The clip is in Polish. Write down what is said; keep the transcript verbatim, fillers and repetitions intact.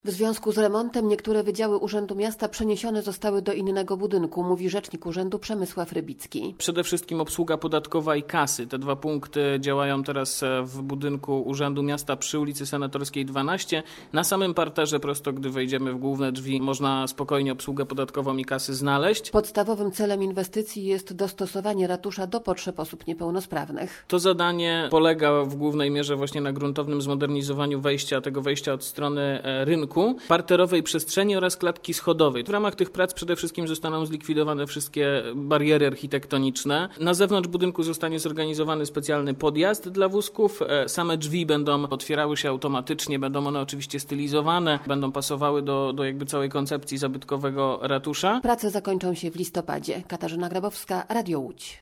W związku z remontem niektóre wydziały Urzędu Miasta przeniesione zostały do innego budynku, mówi rzecznik urzędu Przemysław Rybicki. Przede wszystkim obsługa podatkowa i kasy. Te dwa punkty działają teraz w budynku Urzędu Miasta przy ulicy Senatorskiej dwanaście. Na samym parterze, prosto gdy wejdziemy w główne drzwi, można spokojnie obsługę podatkową i kasy znaleźć. Podstawowym celem inwestycji jest dostosowanie ratusza do potrzeb osób niepełnosprawnych. To zadanie polega w głównej mierze właśnie na gruntownym zmodernizowaniu wejścia, tego wejścia od strony rynku, parterowej przestrzeni oraz klatki schodowej. W ramach tych prac przede wszystkim zostaną zlikwidowane wszystkie bariery architektoniczne. Na zewnątrz budynku zostanie zorganizowany specjalny podjazd dla wózków. Same drzwi będą otwierały się automatycznie, będą one oczywiście stylizowane, będą pasowały do, do jakby całej koncepcji zabytkowego ratusza. Prace zakończą się w listopadzie. Katarzyna Grabowska, Radio Łódź.